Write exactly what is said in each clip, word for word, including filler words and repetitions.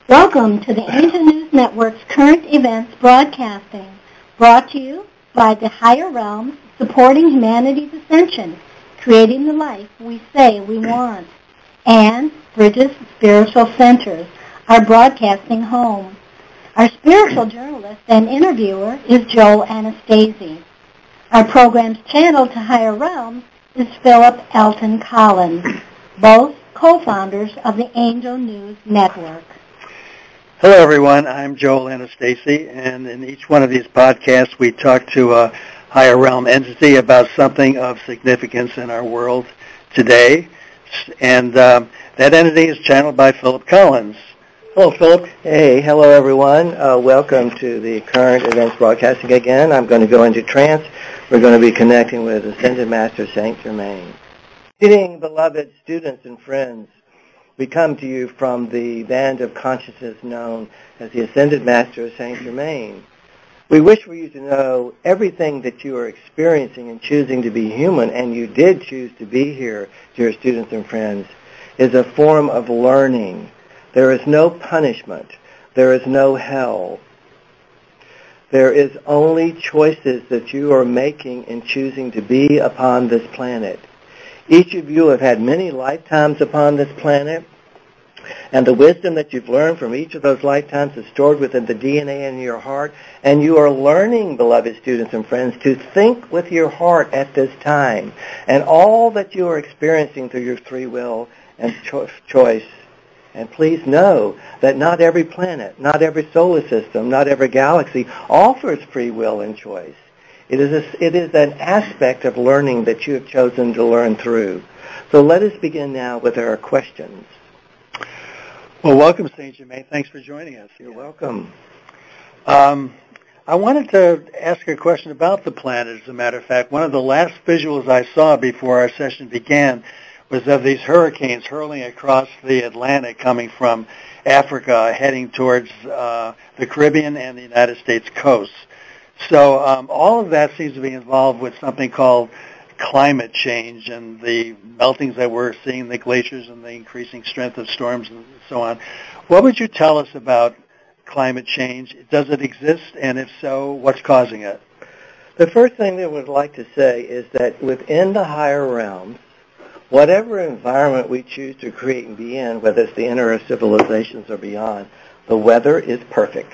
Welcome to the Angel News Network's current events broadcasting, brought to you by the Higher Realms, supporting humanity's ascension, creating the life we say we want, and Bridges Spiritual Centers, our broadcasting home. Our spiritual journalist and interviewer is Joel Anastasi. Our program's channel to Higher Realms is Philip Elton Collins, both co-founders of the Angel News Network. Hello, everyone. I'm Joel Anastasi, and in each one of these podcasts, we talk to a higher realm entity about something of significance in our world today, and um, that entity is channeled by Philip Collins. Hello, Philip. Hey, hello, everyone. Uh, welcome to the current events broadcasting again. I'm going to go into trance. We're going to be connecting with Ascended Master Saint Germain. Greeting, beloved students and friends. We come to you from the band of consciousness known as the Ascended Master Saint Germain. We wish for you to know everything that you are experiencing and choosing to be human, and you did choose to be here, dear students and friends, is a form of learning. There is no punishment. There is no hell. There is only choices that you are making in choosing to be upon this planet. Each of you have had many lifetimes upon this planet, and the wisdom that you've learned from each of those lifetimes is stored within the D N A in your heart, and you are learning, beloved students and friends, to think with your heart at this time. And all that you are experiencing through your free will and cho- choice. And please know that not every planet, not every solar system, not every galaxy offers free will and choice. It is, a, it is an aspect of learning that you have chosen to learn through. So let us begin now with our questions. Well, welcome, Saint Germain. Thanks for joining us. You're welcome. Um, I wanted to ask a question about the planet, as a matter of fact. One of the last visuals I saw before our session began was of these hurricanes hurling across the Atlantic coming from Africa, heading towards uh, the Caribbean and the United States coasts. So um, all of that seems to be involved with something called climate change and the meltings that we're seeing, the glaciers and the increasing strength of storms and so on. What would you tell us about climate change? Does it exist? And if so, what's causing it? The first thing that I would like to say is that within the higher realms, whatever environment we choose to create and be in, whether it's the inner civilizations or beyond, the weather is perfect.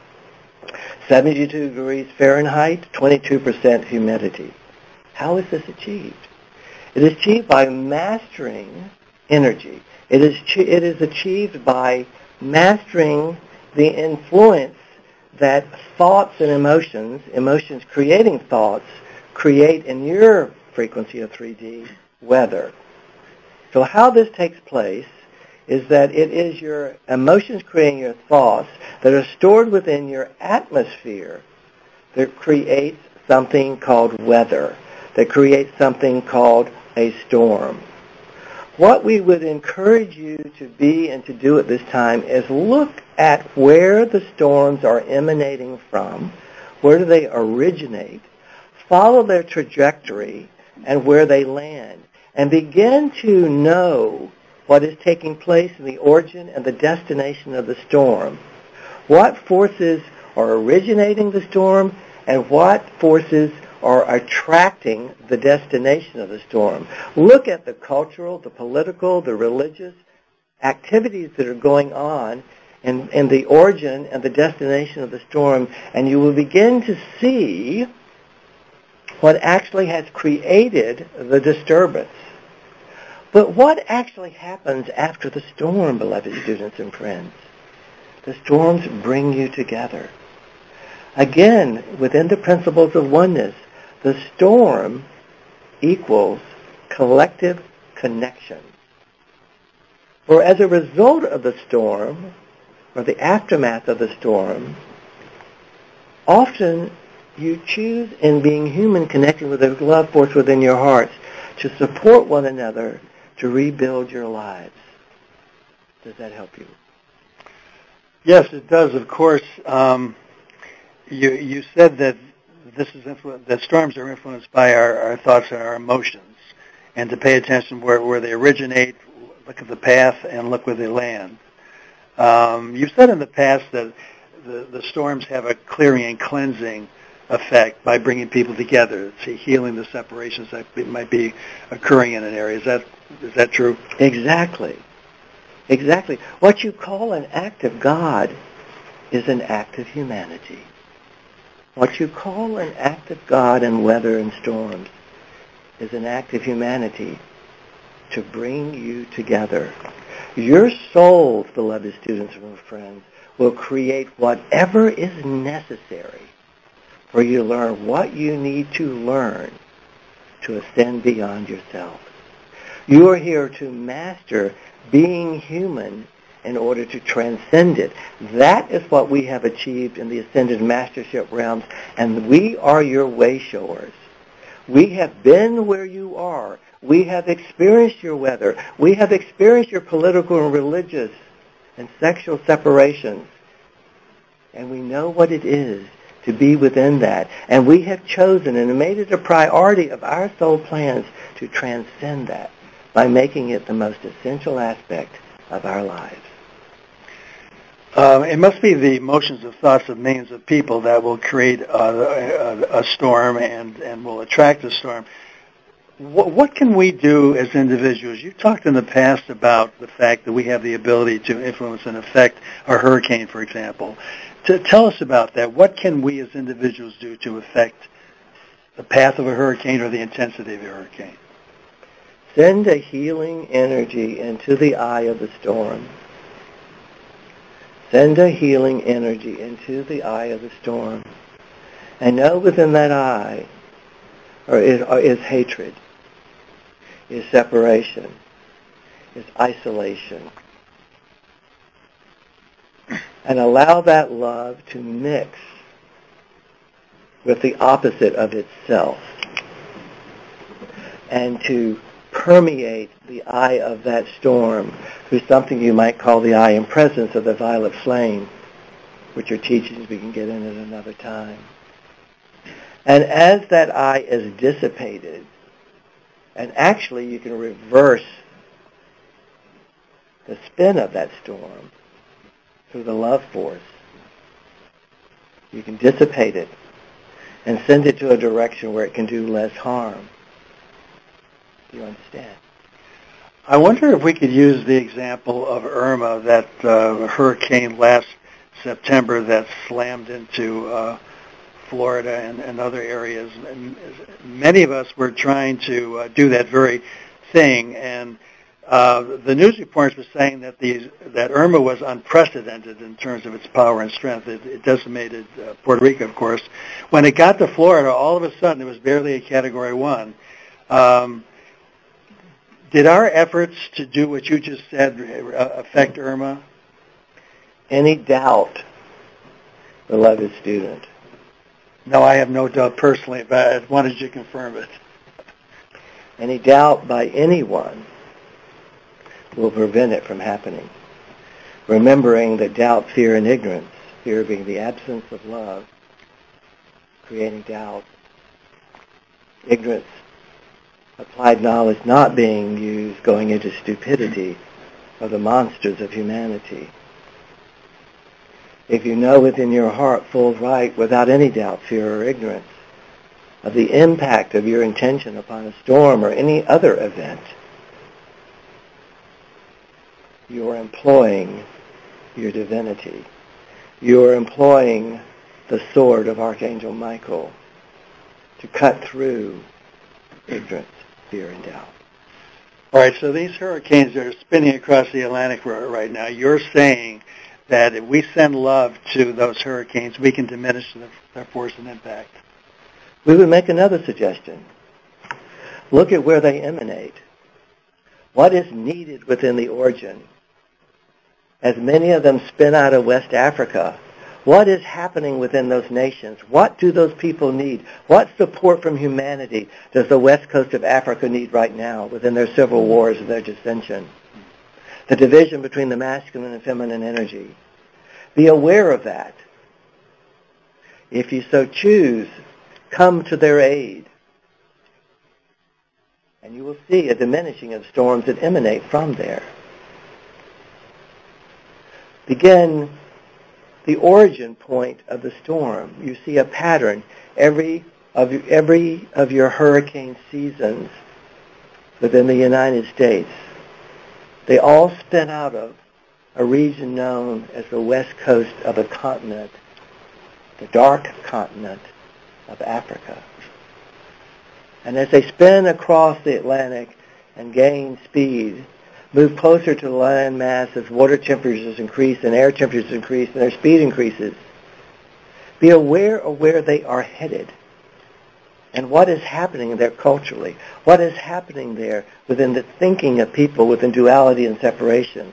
seventy-two degrees Fahrenheit, twenty-two percent humidity. How is this achieved? It is achieved by mastering energy. It is, it is achieved by mastering the influence that thoughts and emotions, emotions creating thoughts, create in your frequency of three D weather. So how this takes place is that it is your emotions creating your thoughts that are stored within your atmosphere that creates something called weather, that creates something called a storm. What we would encourage you to be and to do at this time is look at where the storms are emanating from, where do they originate, follow their trajectory, and where they land, and begin to know what is taking place in the origin and the destination of the storm. What forces are originating the storm and what forces are attracting the destination of the storm. Look at the cultural, the political, the religious activities that are going on in, in the origin and the destination of the storm, and you will begin to see what actually has created the disturbance. But what actually happens after the storm, beloved students and friends? The storms bring you together. Again, within the principles of oneness, the storm equals collective connection. For as a result of the storm, or the aftermath of the storm, often you choose in being human, connecting with the love force within your hearts, to support one another to rebuild your lives. Does that help you? Yes, it does. Of course, um, you you said that this is influ- that storms are influenced by our, our thoughts and our emotions, and to pay attention where where they originate, look at the path, and look where they land. Um, you've said in the past that the, the storms have a clearing and cleansing effect by bringing people together, to healing the separations that be, might be occurring in an area. Is that is that true? Exactly. Exactly. What you call an act of God is an act of humanity. What you call an act of God in weather and storms is an act of humanity to bring you together. Your souls, beloved students and friends, will create whatever is necessary for you to learn what you need to learn to ascend beyond yourself. You are here to master being human in order to transcend it. That is what we have achieved in the Ascended Mastership realms, and we are your way showers. We have been where you are. We have experienced your weather. We have experienced your political and religious and sexual separations. And we know what it is to be within that. And we have chosen and made it a priority of our soul plans to transcend that by making it the most essential aspect of our lives. Um, it must be the emotions of thoughts of millions of people that will create a, a, a storm and, and will attract a storm. What, what can we do as individuals? You talked in the past about the fact that we have the ability to influence and affect a hurricane, for example. To tell us about that. What can we as individuals do to affect the path of a hurricane or the intensity of a hurricane? Send a healing energy into the eye of the storm. Send a healing energy into the eye of the storm. And know within that eye or is, or is hatred, is separation, is isolation. And allow that love to mix with the opposite of itself and to permeate the eye of that storm through something you might call the eye and presence of the violet flame, which are teachings we can get in at another time. And as that eye is dissipated, and actually you can reverse the spin of that storm through the love force, you can dissipate it and send it to a direction where it can do less harm. Do you understand? I wonder if we could use the example of Irma, that uh, hurricane last September that slammed into uh, Florida and, and other areas. And many of us were trying to uh, do that very thing, and uh, the news reports were saying that these that Irma was unprecedented in terms of its power and strength. It, it decimated uh, Puerto Rico, of course. When it got to Florida, all of a sudden it was barely a Category One. Um, Did our efforts to do what you just said affect Irma? Any doubt, beloved student? No, I have no doubt personally, but I wanted you to confirm it. Any doubt by anyone will prevent it from happening. Remembering that doubt, fear, and ignorance, fear being the absence of love, creating doubt, ignorance, applied knowledge not being used, going into stupidity of the monsters of humanity. If you know within your heart full right, without any doubt, fear, or ignorance, of the impact of your intention upon a storm or any other event, you are employing your divinity. You are employing the sword of Archangel Michael to cut through ignorance, fear, and doubt. All right, so these hurricanes that are spinning across the Atlantic right now, you're saying that if we send love to those hurricanes, we can diminish their force and impact. We would make another suggestion. Look at where they emanate. What is needed within the origin? As many of them spin out of West Africa, what is happening within those nations? What do those people need? What support from humanity does the west coast of Africa need right now within their civil wars and their dissension? The division between the masculine and feminine energy. Be aware of that. If you so choose, come to their aid. And you will see a diminishing of storms that emanate from there. begin the origin point of the storm. You see a pattern. Every of every of your hurricane seasons within the United States, they all spin out of a region known as the west coast of a continent, the dark continent of Africa. And as they spin across the Atlantic and gain speed, move closer to the land mass as water temperatures increase and air temperatures increase and their speed increases, be aware of where they are headed and what is happening there culturally, what is happening there within the thinking of people within duality and separation.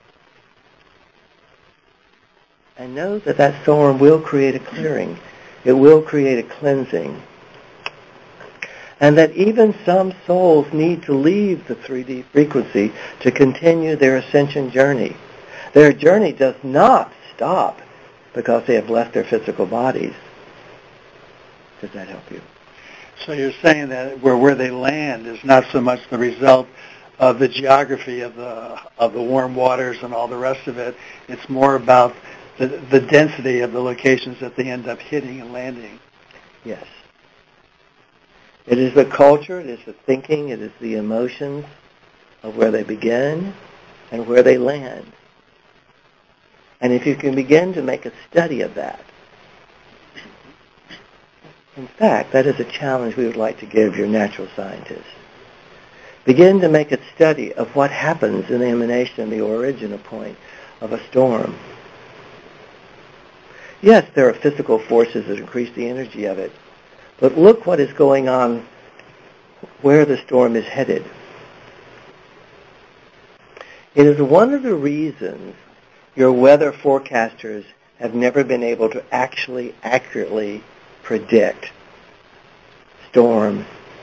And know that that storm will create a clearing. It will create a cleansing. And that even some souls need to leave the three D frequency to continue their ascension journey. Their journey does not stop because they have left their physical bodies. Does that help you? So you're saying that where, where they land is not so much the result of the geography of the of the warm waters and all the rest of it. It's more about the, the density of the locations that they end up hitting and landing. Yes. It is the culture, it is the thinking, it is the emotions of where they begin and where they land. And if you can begin to make a study of that, in fact, that is a challenge we would like to give your natural scientists. Begin to make a study of what happens in the emanation, the original point of a storm. Yes, there are physical forces that increase the energy of it, but look what is going on where the storm is headed. It is one of the reasons your weather forecasters have never been able to actually accurately predict storm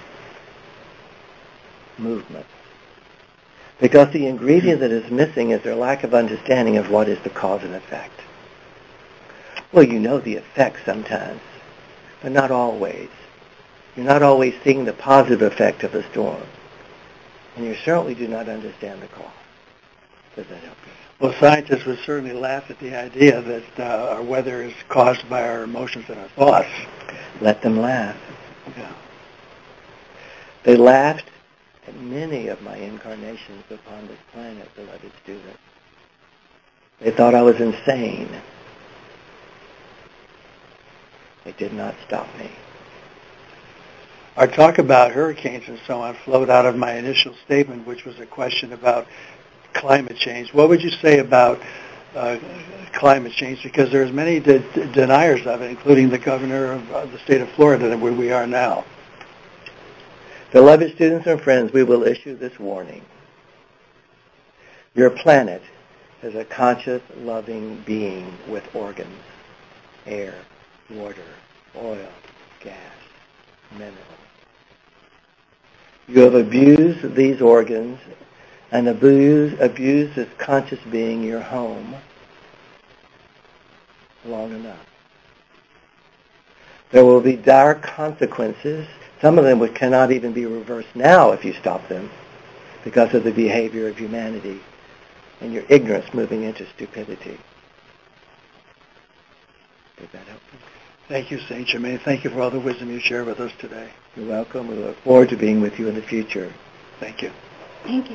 movement. Because the ingredient that is missing is their lack of understanding of what is the cause and effect. Well, you know the effect sometimes, but not always. You're not always seeing the positive effect of the storm. And you certainly do not understand the cause. Does that help you? Well, scientists would certainly laugh at the idea that uh, our weather is caused by our emotions and our thoughts. Let them laugh. Yeah. They laughed at many of my incarnations upon this planet, beloved students. They thought I was insane. It did not stop me. Our talk about hurricanes and so on flowed out of my initial statement, which was a question about climate change. What would you say about uh, climate change? Because there's many de- de- deniers of it, including the governor of uh, the state of Florida, where we are now. Beloved students and friends, we will issue this warning. Your planet is a conscious, loving being with organs: air, water, oil, gas, minerals. You have abused these organs and abused, abused this conscious being, your home, long enough. There will be dire consequences, some of them which cannot even be reversed now if you stop them, because of the behavior of humanity and your ignorance moving into stupidity. Did that help you? Thank you, Saint Germain. Thank you for all the wisdom you share with us today. You're welcome. We look forward to being with you in the future. Thank you. Thank you.